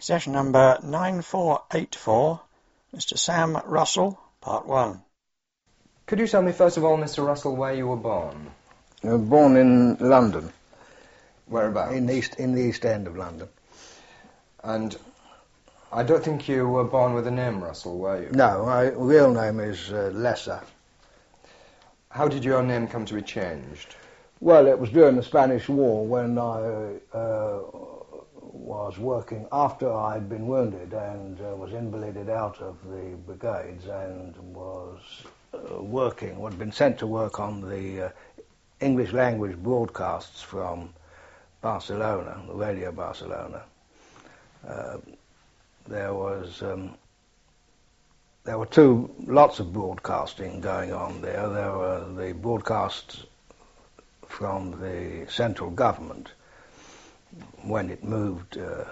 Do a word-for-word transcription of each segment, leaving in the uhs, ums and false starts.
Session number nine four eight four, Mister Sam Russell, Part one. Could you tell me, first of all, Mister Russell, where you were born? I was born in London. Whereabouts? In the East, in the East End of London. And I don't think you were born with the name Russell, were you? No, my real name is uh, Lesser. How did your name come to be changed? Well, it was during the Spanish War when I uh, was working after I'd been wounded and uh, was invalided out of the brigades and was uh, working, had been sent to work on the uh, English language broadcasts from Barcelona, the Radio Barcelona. Uh, there was um, there were two lots of broadcasting going on there. There were the broadcasts from the central government when it moved uh,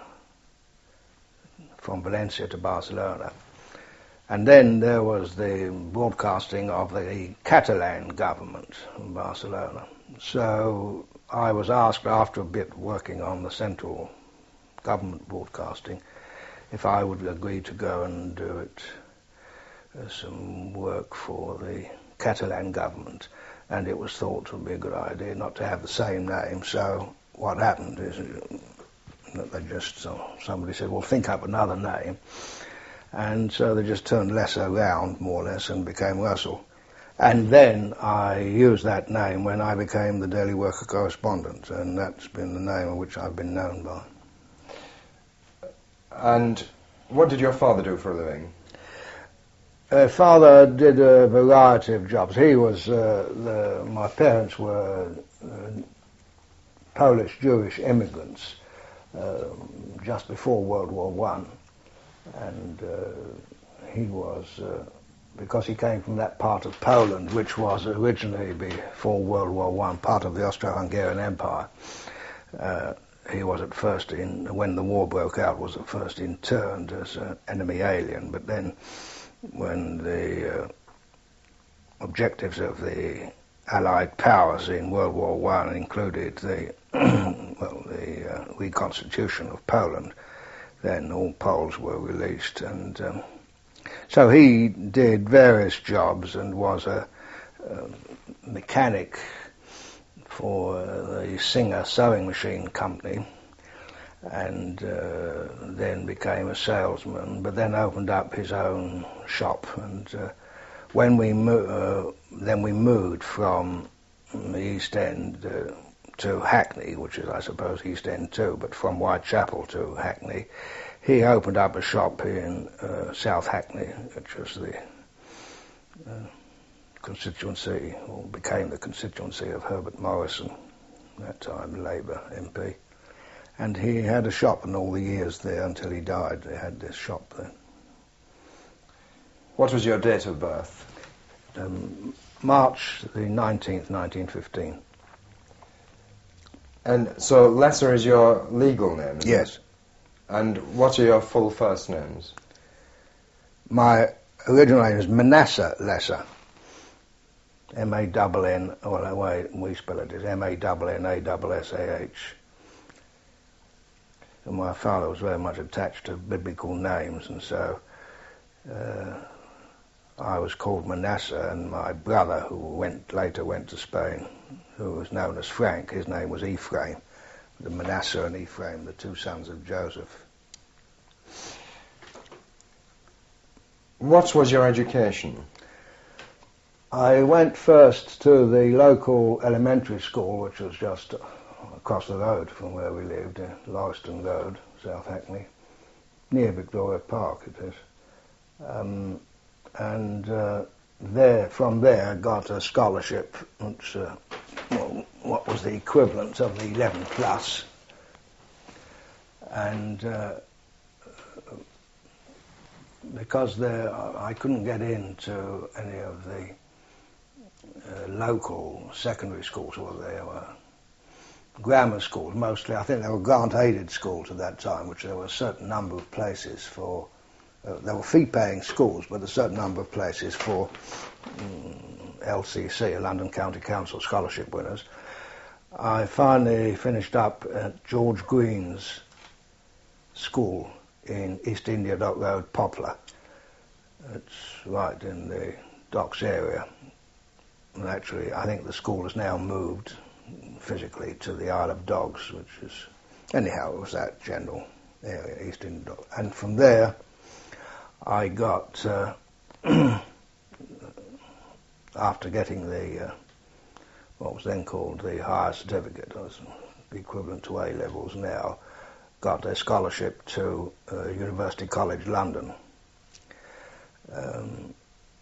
from Valencia to Barcelona. And then there was the broadcasting of the Catalan government in Barcelona. So I was asked, after a bit working on the central government broadcasting, if I would agree to go and do it, uh, some work for the Catalan government. And it was thought to be a good idea not to have the same name. So what happened is that they just, so somebody said, well, think up another name. And so they just turned Lesser around, more or less, and became Russell. And then I used that name when I became the Daily Worker correspondent, and that's been the name of which I've been known by. And what did your father do for a living? Uh, father did a variety of jobs. He was, uh, the, my parents were uh, Polish Jewish immigrants uh, just before World War One, and uh, he was, uh, because he came from that part of Poland, which was originally before World War One part of the Austro-Hungarian Empire. Uh, he was at first in, when the war broke out, was at first interned as an enemy alien, but then when the uh, objectives of the Allied powers in World War One included the well the uh, reconstitution of Poland, then all Poles were released, and um, so he did various jobs and was a, a mechanic for uh, the Singer sewing machine company, and uh, then became a salesman, but then opened up his own shop. And uh, when we mo- uh, then we moved from the East End uh, to Hackney, which is, I suppose, East End too, but from Whitechapel to Hackney, he opened up a shop in uh, South Hackney, which was the uh, constituency, or became the constituency of Herbert Morrison, at that time Labour M P. And he had a shop in all the years there until he died. They had this shop there. What was your date of birth? Um, March the nineteenth, nineteen fifteen. And so Lesser is your legal name, isn't Yes. it? And what are your full first names? My original name is Manasseh Lesser. M A N N, well, the way we spell it is M A N N A S S A H. And my father was very much attached to biblical names, and so uh, I was called Manasseh, and my brother, who went later went to Spain, who was known as Frank, his name was Ephraim. The Manasseh and Ephraim, the two sons of Joseph. What was your education? I went first to the local elementary school, which was just across the road from where we lived, in Lauriston Road, South Hackney, near Victoria Park it is. Um, and uh, there, from there, got a scholarship, which uh, well, what was the equivalent of the eleven plus, and uh, because there, I couldn't get into any of the uh, local secondary schools, or there were grammar schools mostly. I think there were grant-aided schools at that time, which there were a certain number of places for. Uh, there were fee-paying schools, but a certain number of places for um, L C C, London County Council scholarship winners. I finally finished up at George Green's school in East India Dock Road, Poplar. It's right in the docks area. And actually, I think the school has now moved physically to the Isle of Dogs, which is, anyhow, it was that general area, East India Dock. And from there, I got, uh, after getting the, uh, what was then called the higher certificate, it was the equivalent to A levels now, got a scholarship to uh, University College London um,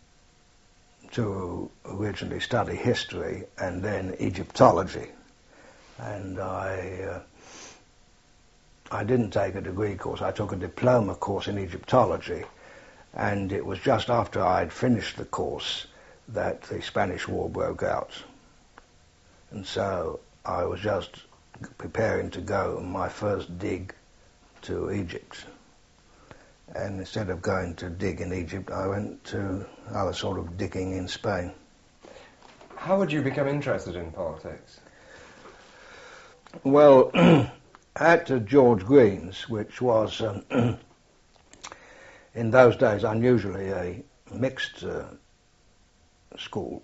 to originally study history and then Egyptology. And I uh, I didn't take a degree course, I took a diploma course in Egyptology, and it was just after I had finished the course that the Spanish War broke out. And so I was just preparing to go on my first dig to Egypt. And instead of going to dig in Egypt, I went to other sort of digging in Spain. How would you become interested in politics? Well, at uh, George Green's, which was um, in those days unusually a mixed uh, school,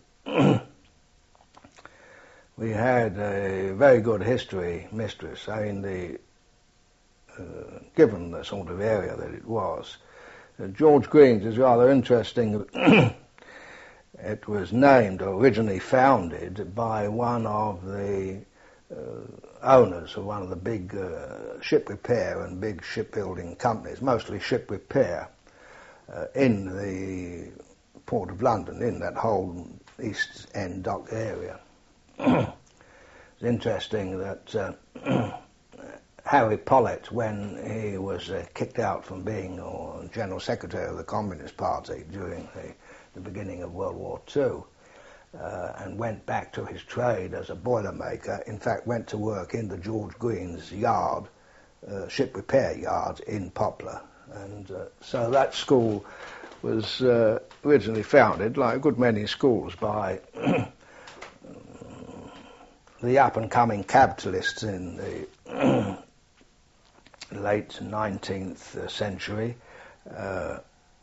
we had a very good history mistress. I mean, the uh, given the sort of area that it was, uh, George Green's is rather interesting. It was named, or originally founded, by one of the uh, owners of one of the big uh, ship repair and big shipbuilding companies, mostly ship repair, uh, in the Port of London, in that whole East End dock area. It's interesting that uh, Harry Pollitt, when he was uh, kicked out from being or General Secretary of the Communist Party during the, the beginning of World War Two, uh, and went back to his trade as a boilermaker, in fact went to work in the George Green's yard, uh, ship repair yard in Poplar. And uh, so that school was uh, originally founded, like a good many schools, by the up-and-coming capitalists in the late nineteenth century, uh,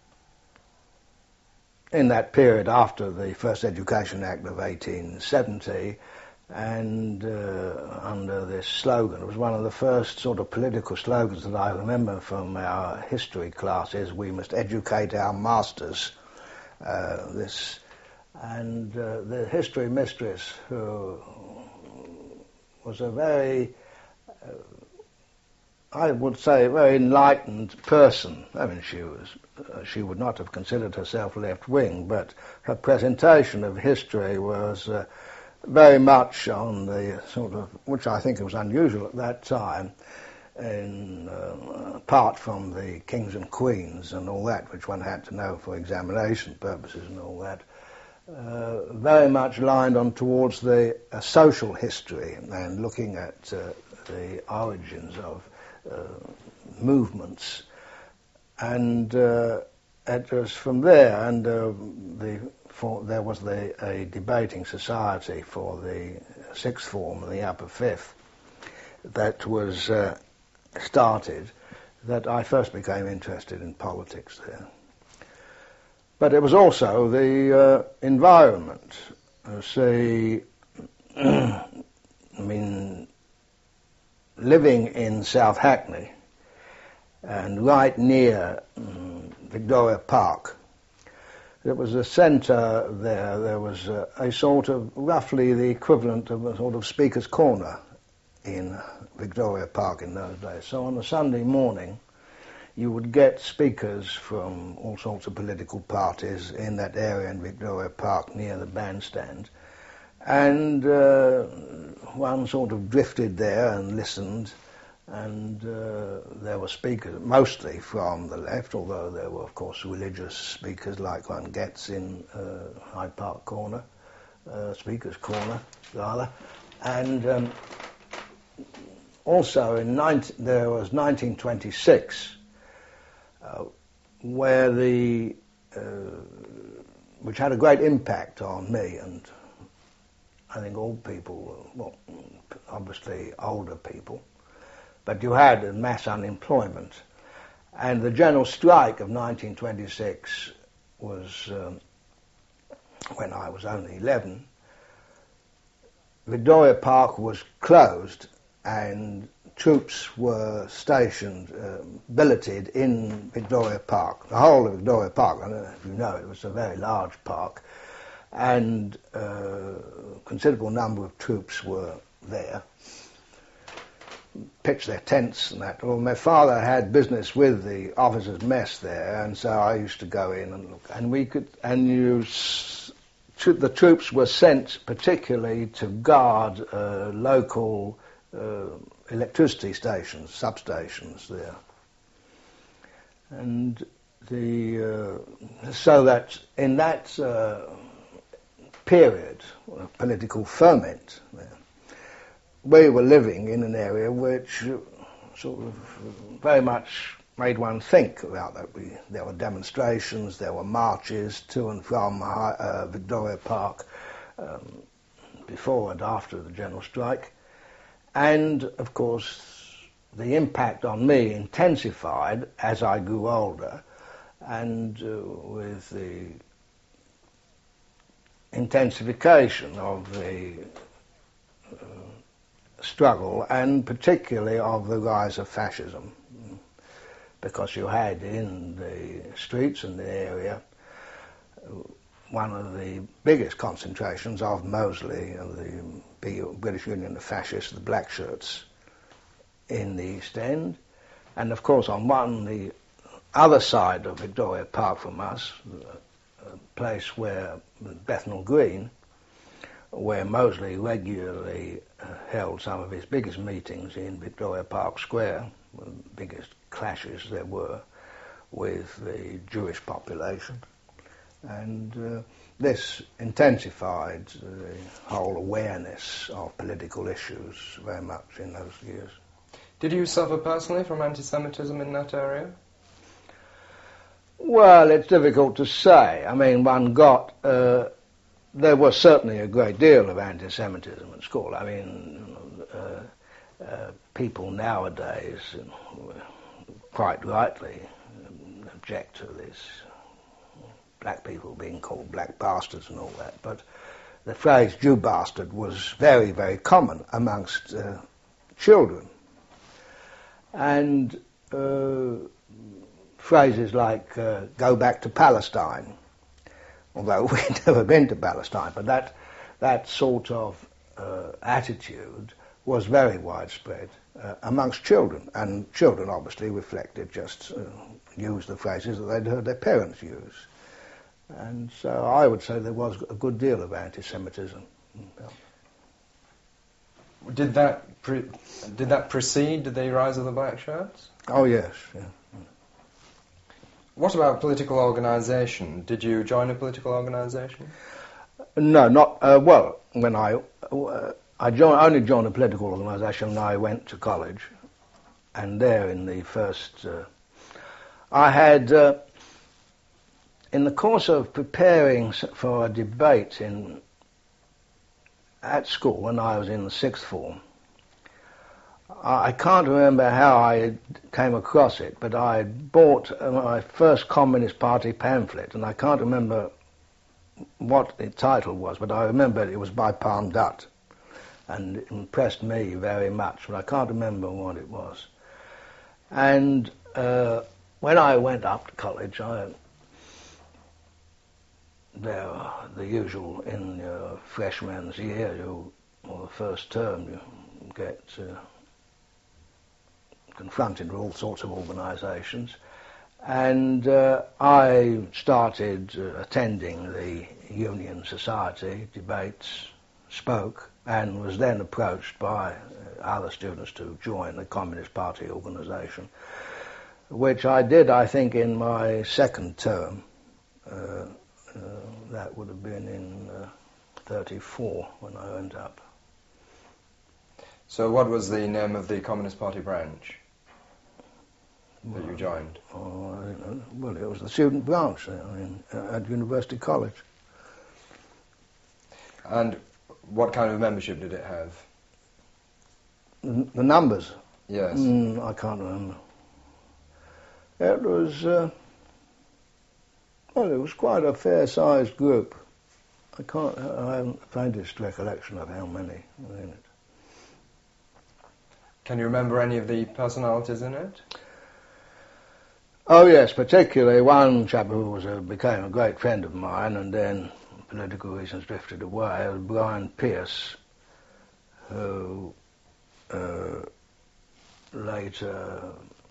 in that period after the First Education Act of eighteen seventy, and uh, under this slogan. It was one of the first sort of political slogans that I remember from our history classes: we must educate our masters. Uh, this and uh, the history mistress, who was a very, uh, I would say, a very enlightened person. I mean, she was, uh, she would not have considered herself left-wing, but her presentation of history was uh, very much on the sort of, which I think was unusual at that time, in, uh, apart from the kings and queens and all that, which one had to know for examination purposes and all that. Uh, very much lined on towards the uh, social history and looking at uh, the origins of uh, movements. And uh, it was from there, and uh, the, for, there was the, a debating society for the sixth form and the upper fifth that was uh, started, that I first became interested in politics there. But it was also the uh, environment. Uh, see, I mean, living in South Hackney and right near um, Victoria Park, there was a centre there. There was a, a sort of roughly the equivalent of a sort of Speaker's Corner in Victoria Park in those days. So on a Sunday morning, you would get speakers from all sorts of political parties in that area in Victoria Park near the bandstand. And uh, one sort of drifted there and listened, and uh, there were speakers, mostly from the left, although there were, of course, religious speakers like one gets in uh, Hyde Park Corner, uh, Speaker's Corner, rather. And um, also in nineteen, there was nineteen twenty-six, Uh, where the, uh, which had a great impact on me and I think all people, well, obviously older people, but you had mass unemployment, And the general strike of nineteen twenty-six was, um, when I was only eleven, Victoria Park was closed and troops were stationed, um, billeted in Victoria Park, the whole of Victoria Park. I don't know if you know, it was a very large park, and uh, a considerable number of troops were there, pitched their tents and that. Well, my father had business with the officers' mess there, and so I used to go in and look. And we could, and you, the troops were sent particularly to guard uh, local uh, electricity stations, substations there, and the uh, so that in that uh, period, of political ferment there, we were living in an area which sort of very much made one think about that. We, there were demonstrations, there were marches to and from uh, Victoria Park um, before and after the general strike. And, of course, the impact on me intensified as I grew older, and uh, with the intensification of the uh, struggle, and particularly of the rise of fascism, because you had in the streets in the area one of the biggest concentrations of Mosley and the big British Union of Fascists, the Black Shirts, in the East End. And of course on one, the other side of Victoria Park from us, a place where Bethnal Green, where Mosley regularly uh, held some of his biggest meetings in Victoria Park Square, the biggest clashes there were with the Jewish population. And uh, this intensified the whole awareness of political issues very much in those years. Did you suffer personally from anti-Semitism in that area? Well, it's difficult to say. I mean, one got... Uh, there was certainly a great deal of anti-Semitism at school. I mean, uh, uh, people nowadays, uh, quite rightly, um, object to this black people being called black bastards and all that, but the phrase Jew bastard was very, very common amongst uh, children. And uh, phrases like uh, go back to Palestine, although we'd never been to Palestine, but that, that sort of uh, attitude was very widespread uh, amongst children, and children obviously reflected, just uh, used the phrases that they'd heard their parents use. And so I would say there was a good deal of anti-Semitism. Did that pre- did that precede the rise of the Black Shirts? Oh yes. Yeah. What about political organisation? Did you join a political organisation? No, not uh, well. When I uh, I joined, only joined a political organisation when I went to college, and there in the first, uh, I had. Uh, In the course of preparing for a debate in at school when I was in the sixth form, I can't remember how I came across it, but I bought my first Communist Party pamphlet, and I can't remember what the title was, but I remember it was by Palm Dutt, and it impressed me very much, but I can't remember what it was. And uh, when I went up to college, I there the usual in your freshman's year, you, or the first term, you get uh, confronted with all sorts of organisations, and uh, I started uh, attending the Union Society debates, spoke, and was then approached by uh, other students to join the Communist Party organisation, which I did, I think, in my second term. Uh, Uh, that would have been in uh, thirty-four when I went up. So what was the name of the Communist Party branch that well, you joined? Oh, I don't know. Well, it was the student branch there in, uh, at University College. And what kind of membership did it have? The, the numbers? Yes. Mm, I can't remember. It was, uh, well, it was quite a fair-sized group. I can't, I haven't the faintest recollection of how many were in it. Can you remember any of the personalities in it? Oh yes, particularly one chap who was a, became a great friend of mine and then, for political reasons, drifted away, was Brian Pierce, who uh, later,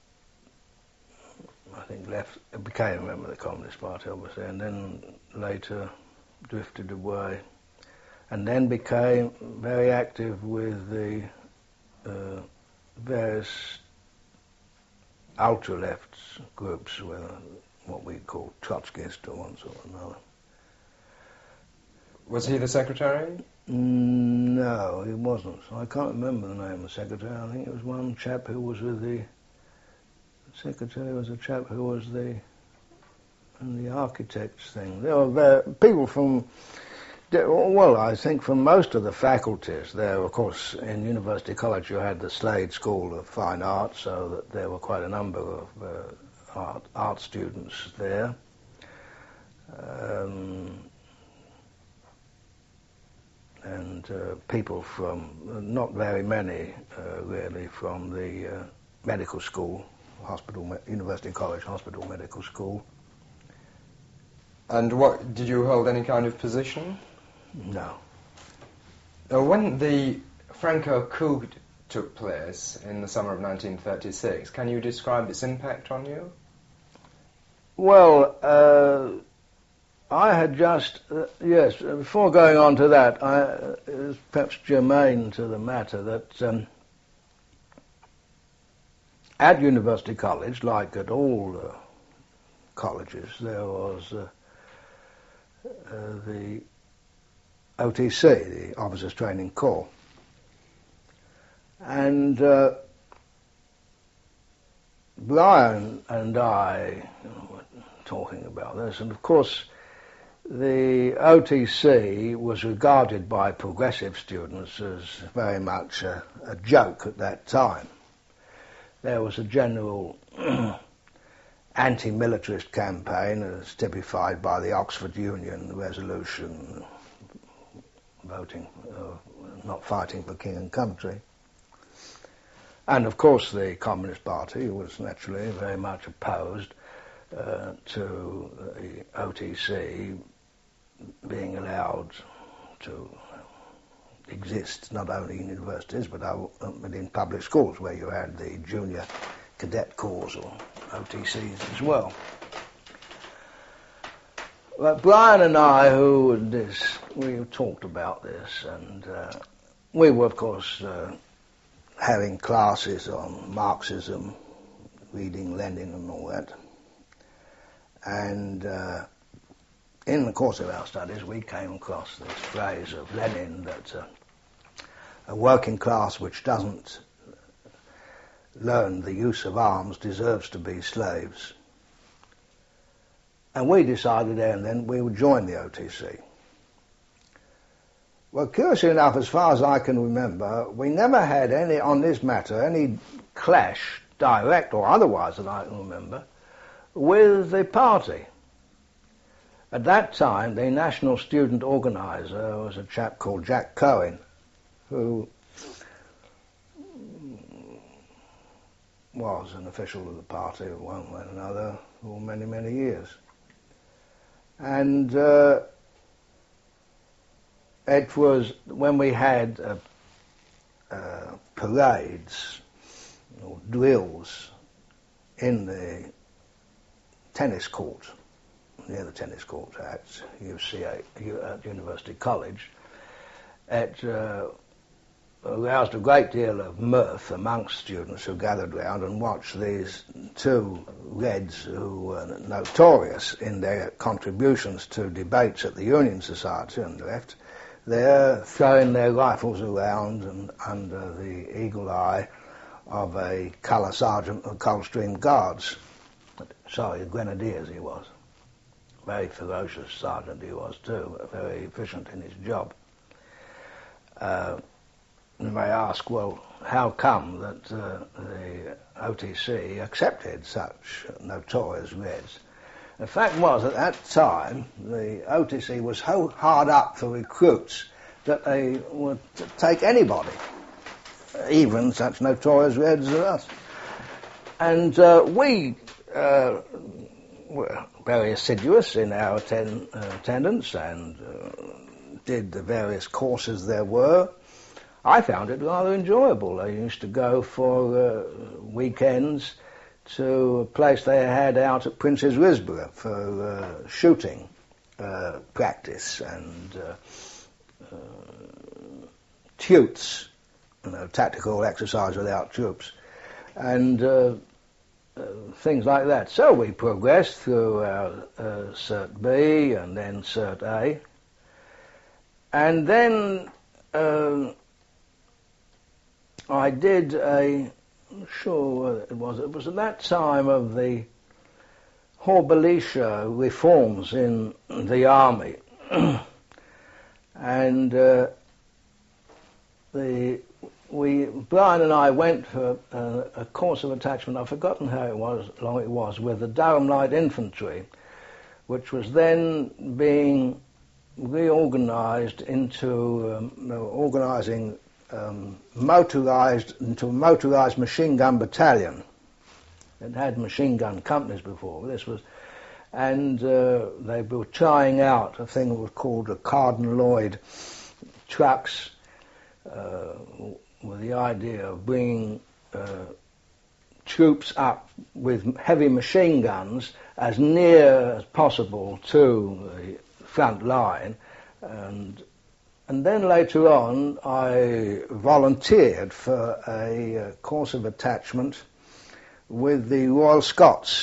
I think, left, became a member of the Communist Party, obviously, and then later drifted away, and then became very active with the uh, various ultra-left groups, whether what we call Trotskyist or one sort or another. Was he the secretary? No, he wasn't. I can't remember the name of the secretary. I think it was one chap who was with the... The secretary was a chap who was the... in the architects thing. There were there, people from... Well, I think from most of the faculties there, of course, in University College you had the Slade School of Fine Arts, so that there were quite a number of uh, art, art students there. Um, and uh, people from, uh, not very many uh, really, from the uh, medical school, hospital, University College Hospital Medical School. And what, did you hold any kind of position? No. Uh, when the Franco coup took place in the summer of nineteen thirty-six, can you describe its impact on you? Well, uh, I had just, uh, yes, before going on to that, I, it was perhaps germane to the matter that um, at University College, like at all uh, colleges, there was uh, uh, the O T C, the Officers Training Corps. And uh, Brian and I you know, were talking about this, and of course the O T C was regarded by progressive students as very much a, a joke at that time. There was a general anti-militarist campaign as typified by the Oxford Union resolution voting, uh, not fighting for king and country. And of course the Communist Party was naturally very much opposed uh, to the O T C being allowed to exist not only in universities but, uh, but in public schools where you had the junior cadet corps or O T Cs as well. But Brian and I, who this, we talked about this, and uh, we were, of course, uh, having classes on Marxism, reading Lenin and all that. And uh, in the course of our studies, we came across this phrase of Lenin that uh, a working class which doesn't learn the use of arms deserves to be slaves. And we decided there and then we would join the O T C. Well, curiously enough, as far as I can remember, we never had any, on this matter, any clash, direct or otherwise that I can remember, with the party. At that time, the national student organizer was a chap called Jack Cohen, who was an official of the party of one way or another for many, many years. And uh, it was when we had uh, uh, parades or drills in the tennis court, near the tennis court at U C A, at University College, it uh, aroused a great deal of mirth amongst students who gathered round and watched these two Reds who were notorious in their contributions to debates at the Union Society on the left. They're throwing their rifles around and under the eagle eye of a colour sergeant of Coldstream Guards. Sorry, Grenadiers he was. Very ferocious sergeant he was too, very efficient in his job. Uh, you may ask, well, how come that uh, the O T C accepted such notorious Reds? The fact was, at that time, the O T C was so hard up for recruits that they would take anybody, even such notorious Reds as us. And uh, we uh, were very assiduous in our atten- uh, attendance and uh, did the various courses there were. I found it rather enjoyable. I used to go for uh, weekends to a place they had out at Prince's Risborough for uh, shooting uh, practice and uh, uh, tutes, you know, tactical exercise without troops, and uh, uh, things like that. So we progressed through our uh, Cert B and then Cert A, and then uh, I did a, I'm not sure whether it was, it was at that time of the Horbelischer reforms in the army. And uh, the we Brian and I went for a, a course of attachment, I've forgotten how it was, long it was, with the Durham Light Infantry, which was then being reorganised into um, organising Um, motorized into a motorized machine gun battalion. It had machine gun companies before. This was, and uh, they were trying out a thing that was called the Carden Lloyd trucks, uh, with the idea of bringing uh, troops up with heavy machine guns as near as possible to the front line, and. And then later on, I volunteered for a uh, course of attachment with the Royal Scots.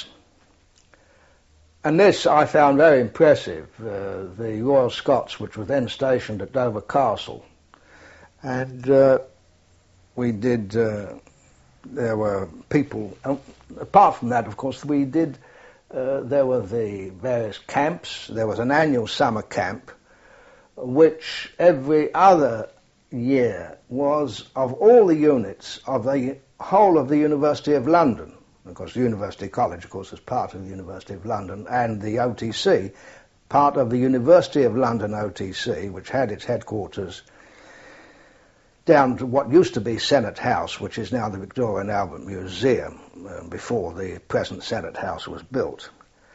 And this I found very impressive, uh, the Royal Scots, which were then stationed at Dover Castle. And uh, we did, uh, there were people, uh, apart from that, of course, we did, uh, there were the various camps. There was an annual summer camp, which every other year was of all the units of the whole of the University of London, because the University College, of course, is part of the University of London, and the O T C, part of the University of London O T C, which had its headquarters down to what used to be Senate House, which is now the Victoria and Albert Museum, uh, before the present Senate House was built.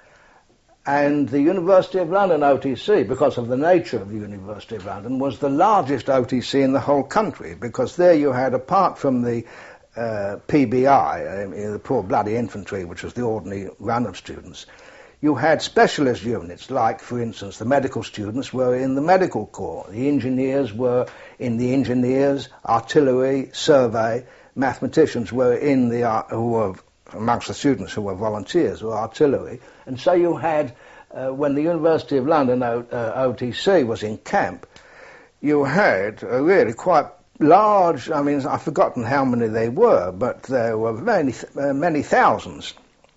And the University of London O T C, because of the nature of the University of London, was the largest O T C in the whole country, because there you had, apart from the uh, P B I, uh, the Poor Bloody Infantry, which was the ordinary run of students, you had specialist units, like, for instance, the medical students were in the medical corps, the engineers were in the engineers, artillery, survey, mathematicians were in the, uh, who were amongst the students who were volunteers, or artillery. And so you had, uh, when the University of London o, uh, O T C was in camp, you had a really quite large, I mean, I've forgotten how many they were, but there were many, uh, many thousands.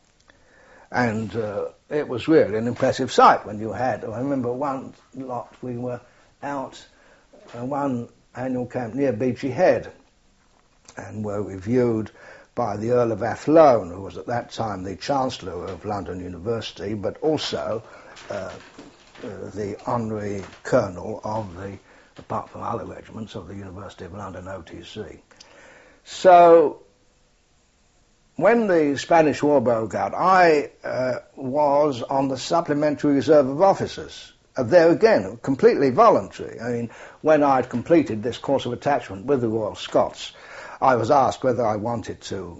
And uh, it was really an impressive sight when you had, I remember one lot, we were out, uh, one annual camp near Beachy Head, and were reviewed by the Earl of Athlone, who was at that time the Chancellor of London University, but also uh, uh, the honorary colonel of the, apart from other regiments, of the University of London O T C. So, when the Spanish War broke out, I uh, was on the Supplementary Reserve of Officers. Uh, there again, completely voluntary. I mean, when I'd completed this course of attachment with the Royal Scots, I was asked whether I wanted to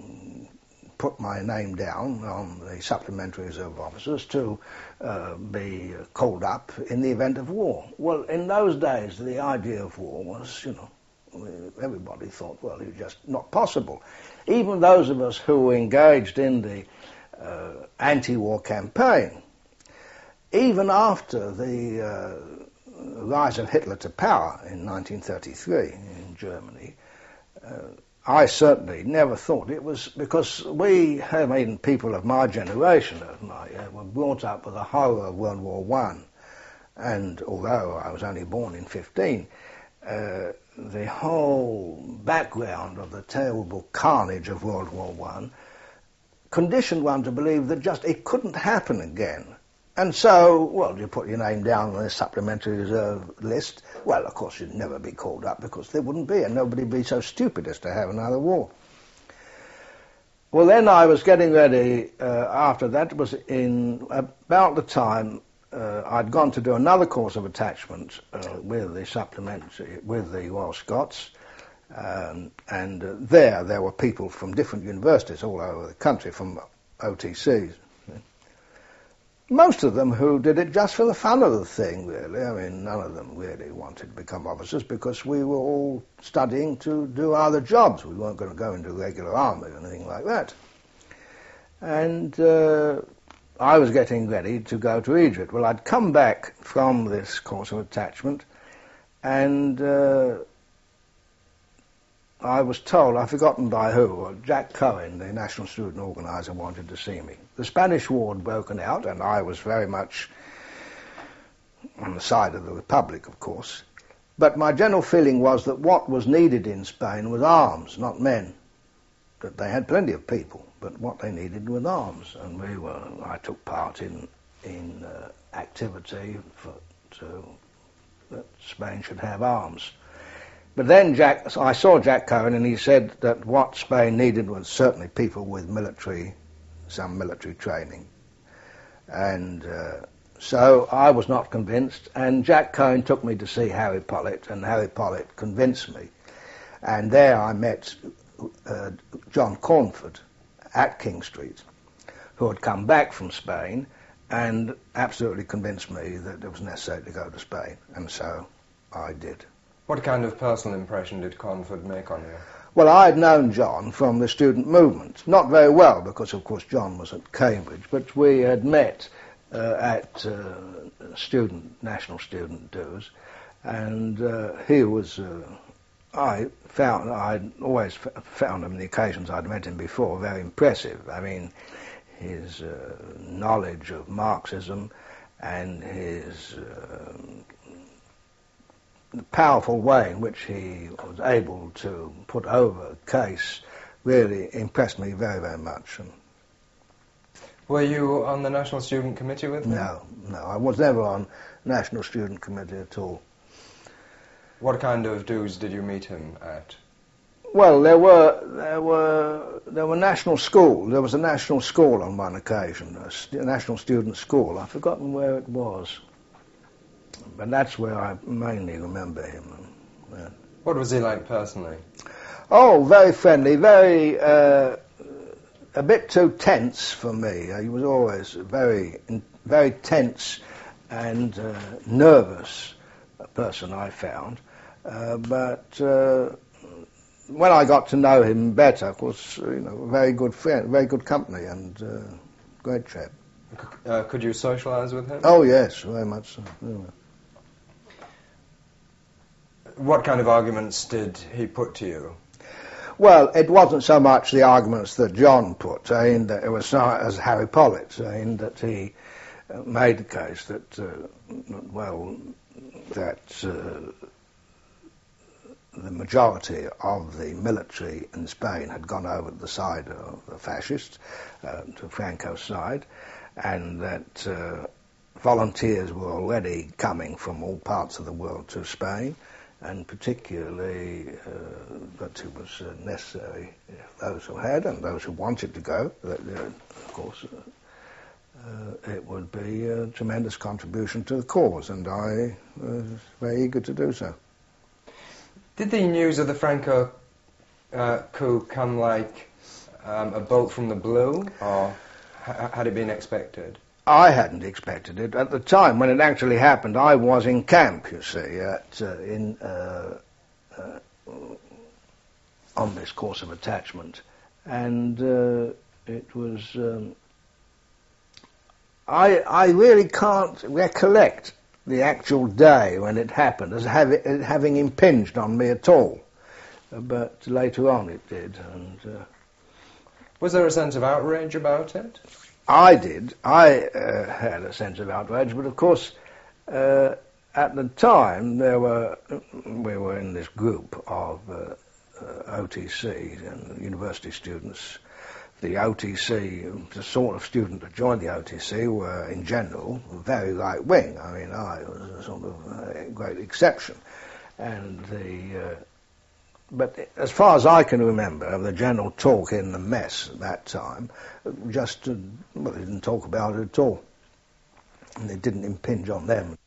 put my name down on the Supplementary Reserve Officers to uh, be called up in the event of war. Well, in those days, the idea of war was, you know, everybody thought, well, it was just not possible. Even those of us who were engaged in the uh, anti-war campaign, even after the uh, rise of Hitler to power in nineteen thirty-three in Germany, Uh, I certainly never thought it was, because we, I mean, people of my generation, of my, uh, were brought up with a horror of World War One, and although I was only born in fifteen, uh, the whole background of the terrible carnage of World War One conditioned one to believe that just it couldn't happen again. And so, well, you put your name down on a supplementary reserve list. Well, of course, you'd never be called up because there wouldn't be, and nobody'd be so stupid as to have another war. Well, then I was getting ready, uh, after that, it was in about the time uh, I'd gone to do another course of attachment uh, with the supplementary, with the Royal Scots, um, and uh, there, there were people from different universities all over the country, from O T Cs. Most of them who did it just for the fun of the thing, really. I mean, none of them really wanted to become officers because we were all studying to do other jobs. We weren't going to go into the regular army or anything like that. And uh, I was getting ready to go to Egypt. Well, I'd come back from this course of attachment, and uh, I was told, I've forgotten by who, Jack Cohen, the National Student Organizer, wanted to see me. The Spanish War had broken out, and I was very much on the side of the Republic, of course. But my general feeling was that what was needed in Spain was arms, not men. That they had plenty of people, but what they needed was arms. And we were, I took part in in uh, activity for, to, that Spain should have arms. But then Jack, so I saw Jack Cohen, and he said that what Spain needed was certainly people with military, some military training. And uh, so I was not convinced, and Jack Cohen took me to see Harry Pollitt, and Harry Pollitt convinced me. And there I met uh, John Cornford at King Street, who had come back from Spain and absolutely convinced me that it was necessary to go to Spain, and so I did. What kind of personal impression did Cornford make on you? Well, I had known John from the student movement. Not very well, because, of course, John was at Cambridge, but we had met uh, at uh, student, national student dues, and uh, he was, uh, I found, I'd always f- found him on the occasions I'd met him before very impressive. I mean, his uh, knowledge of Marxism and his uh, the powerful way in which he was able to put over a case really impressed me very, very much. And were you on the National Student Committee with him? No, no, I was never on National Student Committee at all. What kind of dues did you meet him at? Well, there were there were there were national schools. There was a national school on one occasion, a, st- a national student school. I've forgotten where it was. But that's where I mainly remember him. Yeah. What was he like personally? Oh, very friendly, very, uh, a bit too tense for me. He was always very, very tense and uh, nervous person, I found. Uh, but uh, when I got to know him better, of course, you know, very good friend, very good company, and uh, great chap. Uh, could you socialise with him? Oh yes, very much so. Yeah. What kind of arguments did he put to you? Well, it wasn't so much the arguments that John put, saying that it was so, as Harry Pollitt, saying that he uh, made the case that, uh, well, that uh, the majority of the military in Spain had gone over to the side of the fascists, uh, to Franco's side, and that uh, volunteers were already coming from all parts of the world to Spain, and particularly uh, that it was uh, necessary, those who had and those who wanted to go, that, uh, of course, uh, uh, it would be a tremendous contribution to the cause, and I was very eager to do so. Did the news of the Franco uh, coup come like um, a bolt from the blue, or ha- had it been expected? I hadn't expected it. At the time when it actually happened, I was in camp, you see, at, uh, in, uh, uh, on this course of attachment. And uh, it was... Um, I, I really can't recollect the actual day when it happened as have it, it having impinged on me at all. Uh, but later on it did. And uh, was there a sense of outrage about it? I did. I uh, had a sense of outrage, but of course, uh, at the time, there were we were in this group of uh, uh, O T C and university students. The O T C, the sort of student that joined the O T C were, in general, very right-wing. I mean, I was a sort of uh, great exception. And the, uh, but as far as I can remember, the general talk in the mess at that time, just, uh, well, they didn't talk about it at all. And it didn't impinge on them.